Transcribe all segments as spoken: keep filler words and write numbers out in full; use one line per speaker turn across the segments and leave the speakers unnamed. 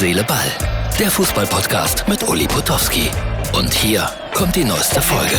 Seele, Ball. Der Fußball-Podcast mit Uli Potowski. Und hier kommt die neueste Folge.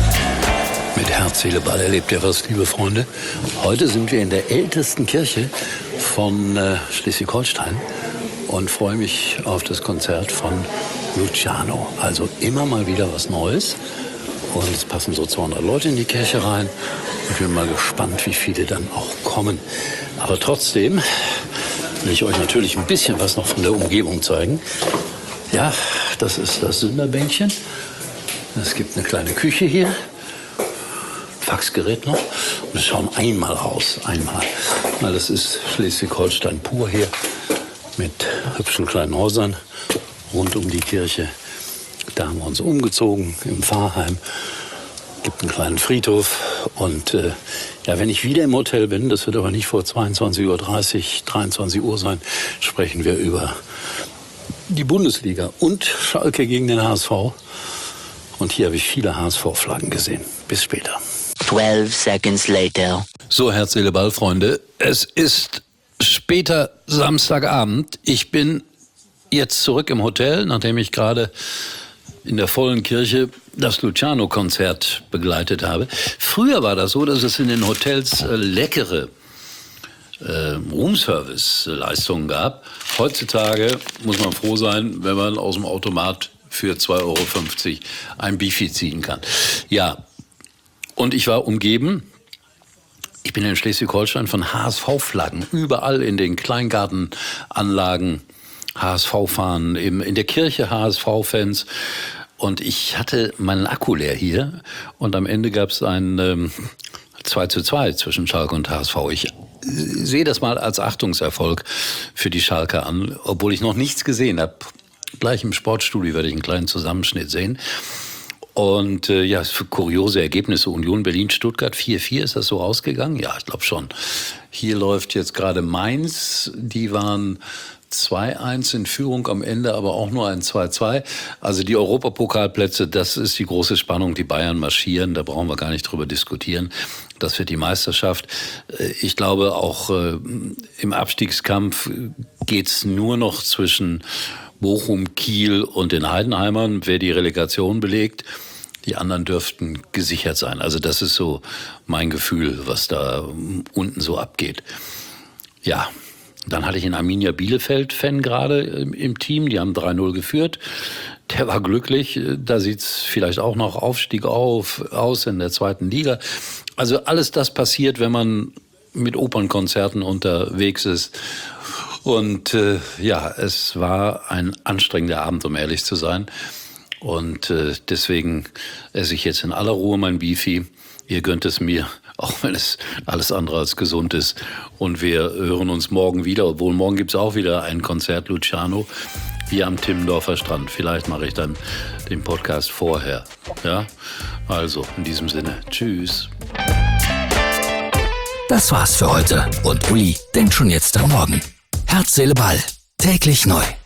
Mit Herz, Seele, Ball erlebt ihr was, liebe Freunde. Heute sind wir in der ältesten Kirche von äh, Schleswig-Holstein und freue mich auf das Konzert von Luciano. Also immer mal wieder was Neues. Und es passen so zweihundert Leute in die Kirche rein. Ich bin mal gespannt, wie viele dann auch kommen. Aber trotzdem will ich euch natürlich ein bisschen was noch von der Umgebung zeigen. Ja, das ist das Sünderbänkchen. Es gibt eine kleine Küche hier. Faxgerät noch. Und wir schauen einmal raus. Einmal. Weil das ist Schleswig-Holstein pur hier. Mit hübschen kleinen Häusern rund um die Kirche. Da haben wir uns umgezogen im Pfarrheim. Gibt einen kleinen Friedhof. Und äh, ja, wenn ich wieder im Hotel bin, das wird aber nicht vor zweiundzwanzig Uhr dreißig, dreiundzwanzig Uhr sein, sprechen wir über die Bundesliga und Schalke gegen den H S V. Und hier habe ich viele H S V-Flaggen gesehen. Bis später.
zwölf seconds later.
So, Herz, Seele, Ball, Freunde. Es ist später Samstagabend. Ich bin jetzt zurück im Hotel, nachdem ich gerade in der vollen Kirche das Luciano-Konzert begleitet habe. Früher war das so, dass es in den Hotels äh, leckere äh, Roomservice-Leistungen gab. Heutzutage muss man froh sein, wenn man aus dem Automat für zwei Euro fünfzig ein Beefy ziehen kann. Ja, und ich war umgeben, ich bin in Schleswig-Holstein, von H S V-Flaggen. Überall in den Kleingartenanlagen H S V-Fahnen, eben in der Kirche H S V-Fans. Und ich hatte meinen Akku leer hier. Und am Ende gab es ein ähm, zwei zu zwei zwischen Schalke und H S V. Ich sehe das mal als Achtungserfolg für die Schalker an, obwohl ich noch nichts gesehen habe. Gleich im Sportstudio werde ich einen kleinen Zusammenschnitt sehen. Und äh, ja, für kuriose Ergebnisse. Union Berlin-Stuttgart vier vier, ist das so ausgegangen? Ja, ich glaube schon. Hier läuft jetzt gerade Mainz. Die waren zwei eins in Führung, am Ende aber auch nur ein zwei zwei. Also die Europapokalplätze, das ist die große Spannung. Die Bayern marschieren, da brauchen wir gar nicht drüber diskutieren. Das wird die Meisterschaft. Ich glaube, auch äh, im Abstiegskampf geht's nur noch zwischen Bochum, Kiel und den Heidenheimern, wer die Relegation belegt. Die anderen dürften gesichert sein. Also das ist so mein Gefühl, was da unten so abgeht. Ja. Dann hatte ich einen Arminia Bielefeld-Fan gerade im Team, die haben drei null geführt. Der war glücklich, da sieht's vielleicht auch noch Aufstieg auf, aus in der zweiten Liga. Also alles das passiert, wenn man mit Opernkonzerten unterwegs ist. Und äh, ja, es war ein anstrengender Abend, um ehrlich zu sein. Und äh, deswegen esse ich jetzt in aller Ruhe mein Beefy. Ihr gönnt es mir, auch wenn es alles andere als gesund ist. Und wir hören uns morgen wieder, obwohl morgen gibt es auch wieder ein Konzert Luciano hier am Timmendorfer Strand. Vielleicht mache ich dann den Podcast vorher. Ja, also in diesem Sinne, tschüss.
Das war's für heute. Und Uli denkt schon jetzt am Morgen. Herz, Seele, Ball. Täglich neu.